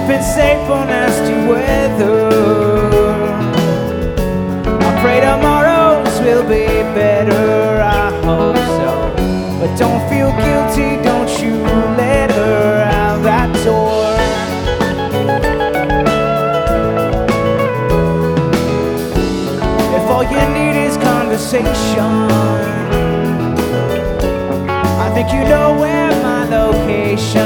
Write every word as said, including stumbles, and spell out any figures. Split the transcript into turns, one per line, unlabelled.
Something safe for nasty weather. I pray tomorrow's will be better, I hope so. But don't feel guilty, don't you let her out that door. If all you need is conversation, I think you know where my location